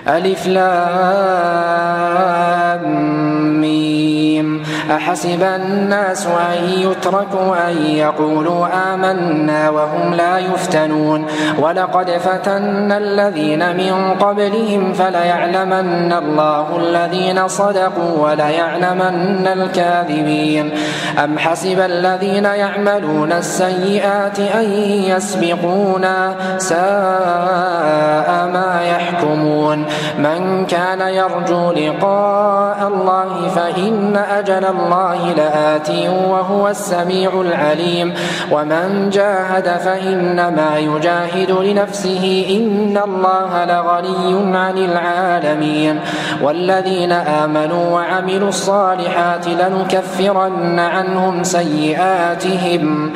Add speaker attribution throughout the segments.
Speaker 1: ألف لام ميم. أحسب الناس أن يتركوا أن يقولوا آمنا وهم لا يفتنون ولقد فتنا الذين من قبلهم فليعلمن الله الذين صدقوا وليعلمن الكاذبين. أم حسب الذين يعملون السيئات أن يسبقونا ساء ما يحكمون. من كان يرجو لقاء الله فإن أجل الله لآت وهو السميع العليم. ومن جاهد فإنما يجاهد لنفسه إن الله لغني عن العالمين. والذين آمنوا وعملوا الصالحات لنكفرن عنهم سيئاتهم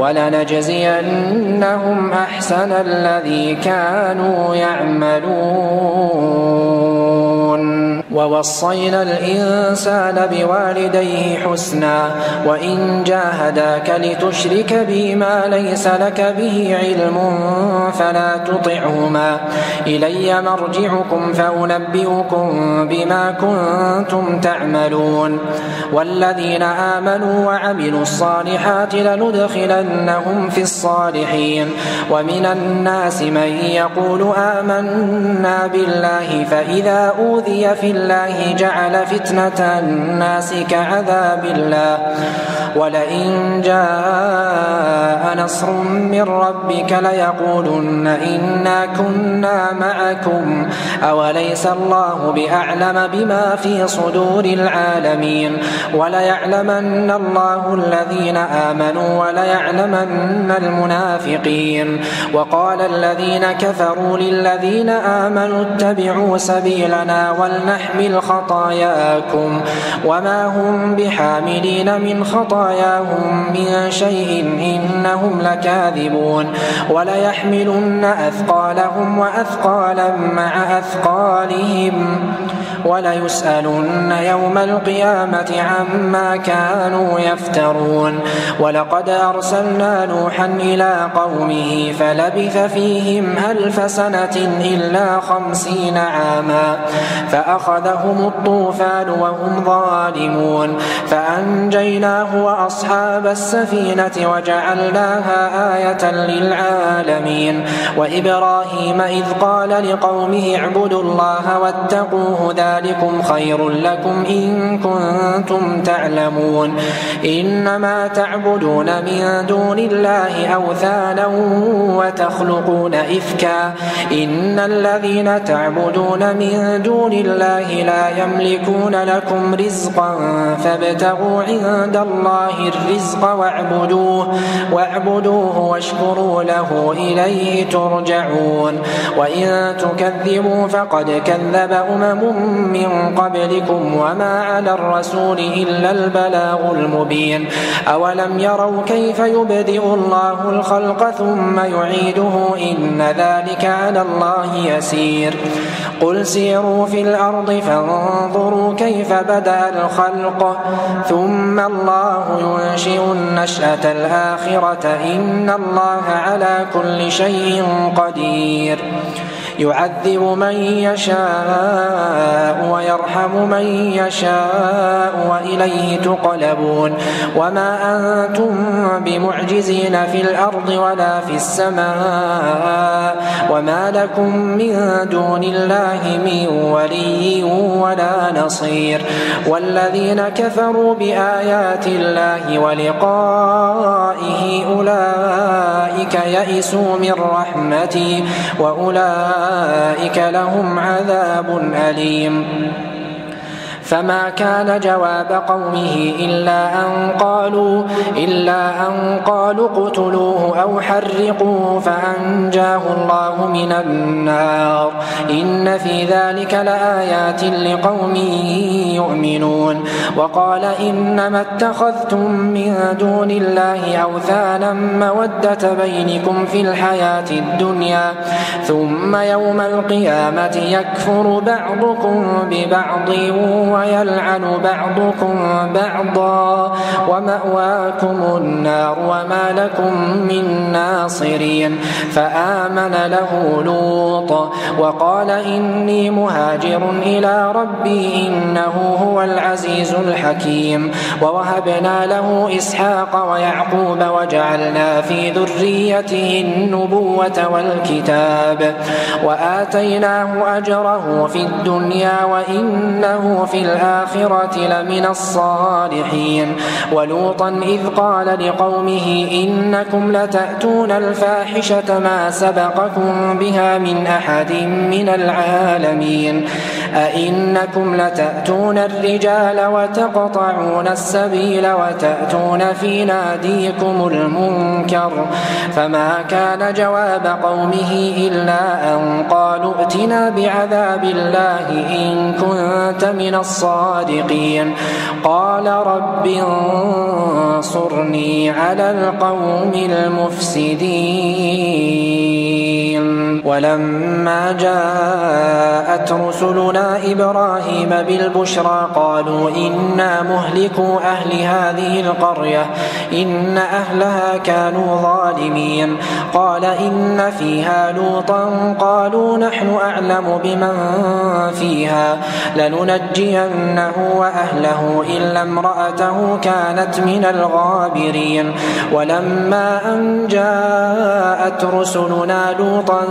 Speaker 1: ولنجزينهم أحسن الذي كانوا يعملون. ووصينا الإنسان بوالديه حسنا وإن جاهداك لتشرك بي ما ليس لك به علم فلا تطعهما إلي مرجعكم فأنبئكم بما كنتم تعملون. والذين آمنوا وعملوا الصالحات لندخلنهم في الصالحين. ومن الناس من يقول آمنا بالله فإذا أوذي في الله جعل فتنة الناس كعذاب الله ولئن جاء نصر من ربك ليقولن إنا كنا معكم أوليس الله بأعلم بما في صدور العالمين. وليعلمن الله الذين آمنوا وليعلمن المنافقين. وقال الذين كفروا للذين آمنوا اتبعوا سبيلنا ولنحمل خطاياكم وما هم بحاملين من خطاياهم من شيء إنهم لكاذبون. وليحملن أثقالهم وأثقالا مع أثقالهم وليسألن يوم القيامة عما كانوا يفترون. ولقد أرسلنا نوحا إلى قومه فلبث فيهم 1000 سنة إلا 50 عاما فأخذهم الطوفان وهم ظالمون فأنجيناه وأصحاب السفينة وجعلناها آية للعالمين. وإبراهيم إذ قال لقومه اعبدوا الله واتقوه ذلكم خير لكم إن كنتم تعلمون. إنما تعبدون من دون الله أوثانا وتخلقون إفكا إن الذين تعبدون من دون الله لا يملكون لكم رزقا فابتغوا عند الله الرزق واعبدوه واشكروا له إليه ترجعون. وإن تكذبوا فقد كذب أمم من قبلكم وما على الرسول إلا البلاغ المبين. أولم يروا كيف يبدئ الله الخلق ثم يعيده إن ذلك على الله يسير. قل سيروا في الأرض فانظروا كيف بدأ الخلق ثم الله ينشئ النشأة الآخرة إن الله على كل شيء قدير. يعذب من يشاء ويرحم من يشاء وإليه تقلبون. وما أنتم بمعجزين في الأرض ولا في السماء وما لكم من دون الله من ولي ولا نصير. والذين كفروا بآيات الله ولقائه أولئك يئسوا من رحمتي وأولئك لهم عذاب أليم. فما كان جواب قومه إلا أن قالوا اقتلوه أو حرقوه فأنجاه الله من النار إن في ذلك لآيات لقوم يؤمنون. وقال إنما اتخذتم من دون الله أوثانا مودة بينكم في الحياة الدنيا ثم يوم القيامة يكفر بعضكم ببعض ويلعن بعضكم بعضا ومأواكم النار وما لكم من ناصرين. فآمن له لوط وقال إني مهاجر إلى ربي إنه هو العزيز الحكيم. ووهبنا له إسحاق ويعقوب وجعلنا في ذريته النبوة والكتاب وآتيناه أجره في الدنيا وإنه في الآخرة لمن الصالحين. ولوطا إذ قال لقومه إنكم لتأتون الفاحشة ما سبقكم بها من أحد من العالمين. أئنكم لتأتون الرجال وتقطعون السبيل وتأتون في ناديكم المنكر. فما كان جواب قومه إلا أن قالوا ائتنا بعذاب الله إن كنت من الصادقين. قال رب انصرني على القوم المفسدين. ولما جاءت رسلنا إبراهيم بالبشرى قالوا إنا مهلكو أهل هذه القرية إن أهلها كانوا ظالمين. قال إن فيها لوطا قالوا نحن أعلم بمن فيها لننجينه وأهله إلا امرأته كانت من الغابرين. ولما أن جاءت رسلنا لوطا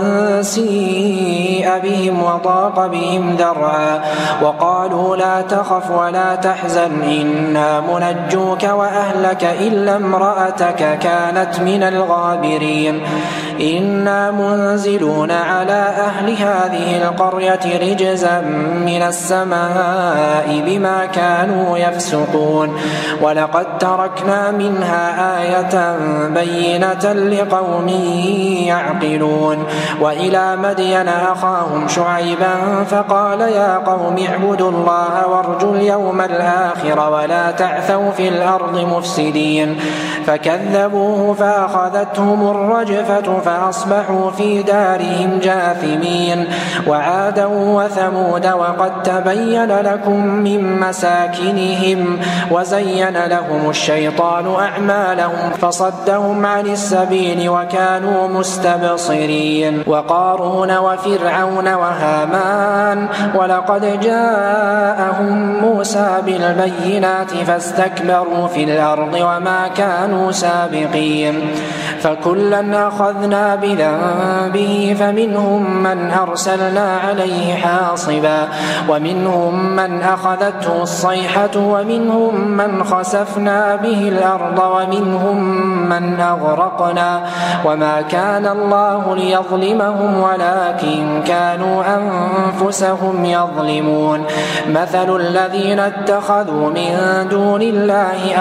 Speaker 1: سيء بهم وضاق بهم ذرعا وقالوا لا تخف ولا تحزن إنا منجوك وأهلك إلا امرأتك كانت من الغابرين. إنا منزلون على أهل هذه القرية رجزا من السماء بما كانوا يفسقون. ولقد تركنا منها آية بينة لقوم يعقلون. وإلى مدين أخاهم شعيبا فقال يا قوم اعبدوا الله وارجوا اليوم الآخر ولا تعثوا في الأرض مفسدين. فكذبوه فأخذتهم الرجفة فأصبحوا في دارهم جاثمين. وعادا وثمود وقد تبين لكم من مساكنهم وزين لهم الشيطان أعمالهم فصدهم عن السبيل وكانوا مستبصرين. وقارون وفرعون وهامان ولقد جاءهم موسى بالبينات فاستكبروا في الأرض وما كانوا سابقين. فكلا أخذنا بذنبه فمنهم من أرسلنا عليه حاصبا ومنهم من أخذته الصيحة ومنهم من خسفنا به الأرض ومنهم من أغرقنا وما كان الله ليظلمهم ولكن كانوا أنفسهم يظلمون. مثل الذين اتخذوا من دون الله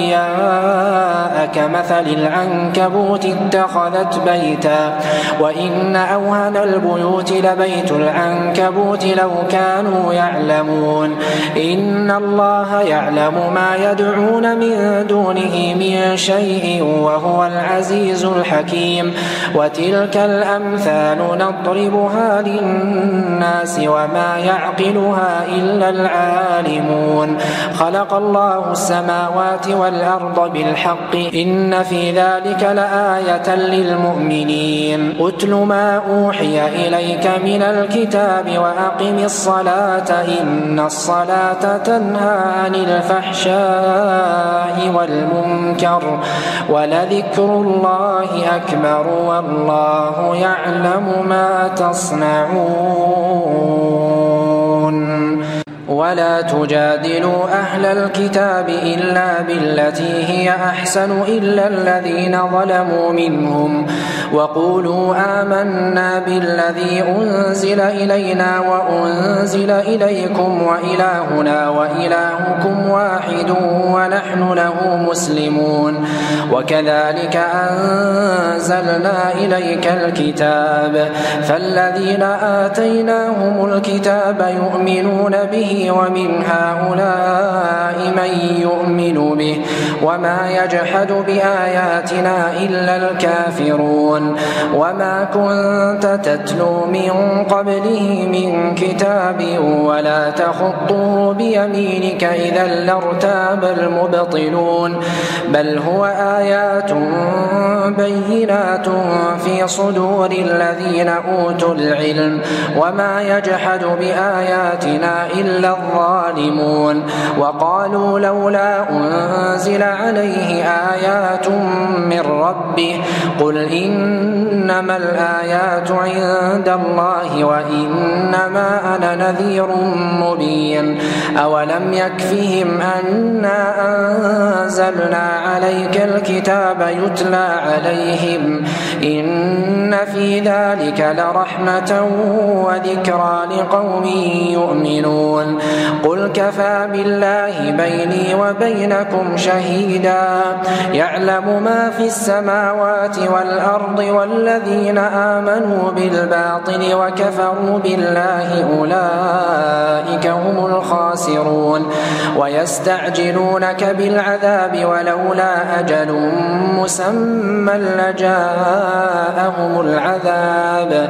Speaker 1: أولياء كمثل العنكبوت اتخذت بيتا وإن أوهن البيوت لبيت العنكبوت لو كانوا يعلمون. إن الله يعلم ما يدعون من دونه من شيء وهو العزيز الحكيم. وتلك الأمثال نضربها للناس وما يعقلها إلا العالمون. خلق الله السماوات والأرض بالحق إن في ذلك لآية للمؤمنين. أتل ما أوحي إليك من الكتاب وأقم الصلاة إن الصلاة تنهى عن الفحشاء والمنكر ولذكر الله أكبر والله يعلم ما تصنعون. ولا تجادلوا أهل الكتاب إلا بالتي هي أحسن إلا الذين ظلموا منهم وقولوا آمنا بالذي أنزل إلينا وأنزل إليكم وإلهنا وإلهكم واحد ونحن له مسلمون. وكذلك أنزلنا إليك الكتاب فالذين آتيناهم الكتاب يؤمنون به ومن هؤلاء من يؤمن به وما يجحد بآياتنا إلا الكافرون وما كنت تتلو من قبله من كتاب ولا تخطه بيمينك إذا لارتاب المبطلون بل هو آيات بينات في صدور الذين أوتوا العلم وما يجحد بآياتنا إلا الظالمون وقالوا لولا أنزل عليه آيات من ربه قل إنما الآيات عند الله وإنما أنا نذير مبين أولم يكفهم أنا أنزلنا عليك الكتاب يتلى عليهم إن في ذلك لرحمة وذكرى لقوم يؤمنون قل كفى بالله بيني وبينكم شهيدا يعلم ما في السماوات والأرض والذين آمنوا بالباطل وكفروا بالله أولئك هم الخاسرون ويستعجلونك بالعذاب ولولا أجل مسمى لجاءهم العذاب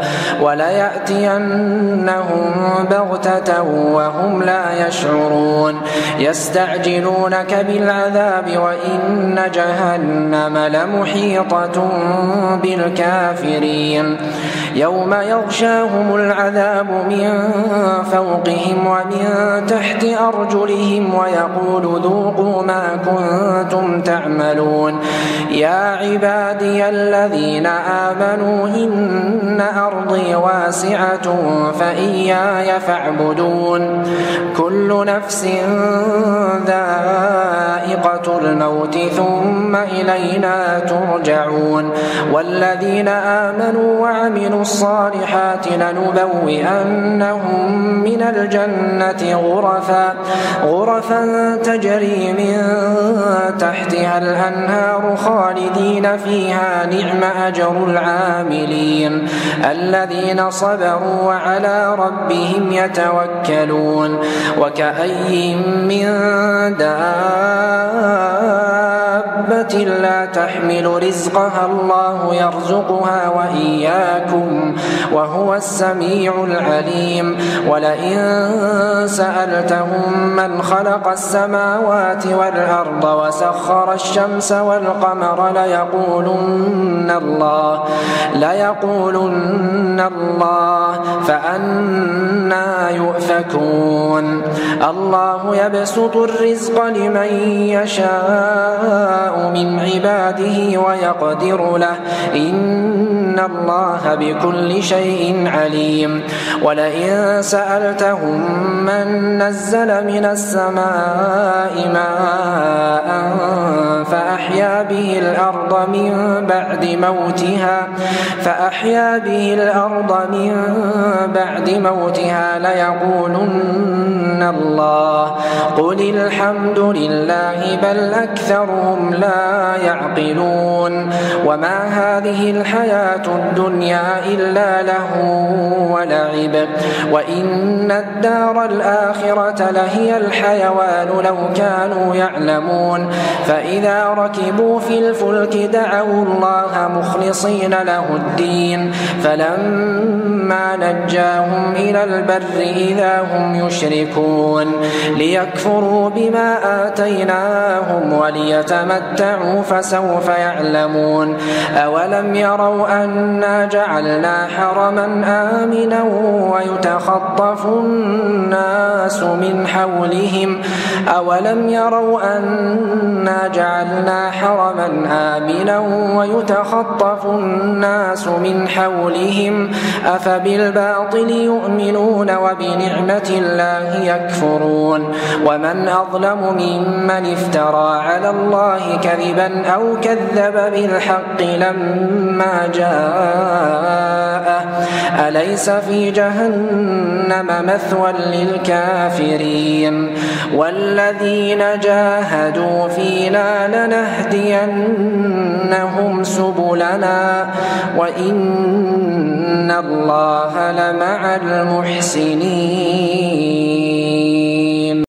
Speaker 1: وليأتينهم بغتة وهم لا يشعرون يستعجلونك بالعذاب وإن جهنم لمحيطة بالكافرين يوم يغشاهم العذاب من فوقهم ومن تحت أرجلهم ويقول ذوقوا ما كنتم تعملون يا عبادي الذين آمنوا إن أرضي واسعة فإياي فاعبدون كل نفس ذائقة الموت ثم إلينا ترجعون والذين آمنوا وعملوا الصالحات لنبوئنهم من الجنة غرفا تجري من تحتها الأنهار خالدين فيها نعم أجر العاملين الذين صبروا وعلى ربهم يتوكلون وكأي من دابة لا تحمل رزقها الله يرزقها وإياكم وهو السميع العليم ولئن سألتهم من خلق السماوات والأرض وسخر الشمس والقمر ليقولن الله فأنا يؤفكون الله يبسط الرزق لمن يشاء من عباده ويقدر له إن الله بكل شيء عليم ولئن سألتهم من نزل من السماء ماء فأحيا به الأرض من بعد موتها ليقولن الله قل الحمد لله بل أكثرهم لا يعقلون وما هذه الحياة الدنيا إلا لهو ولعب وإن الدار الآخرة لهي الحيوان لو كانوا يعلمون فإذا ركبوا في الفلك دعوا الله مخلصين له الدين فلما نجاهم إلى البر إذا هم يشركون ليكفروا بما آتيناهم وليتمتعوا فسوف يعلمون أولم يروا أنا جعلنا حرما آمنا ويتخطف الناس من حولهم أفبالباطل يؤمنون وبنعمة الله يكفرون ومن أظلم ممن افترى على الله كذبا أو كذب بالحق لما جاءه أليس في جهنم مثوى للكافرين والذين جاهدوا فينا لنهدينهم سبلنا وإن الله لمع المحسنين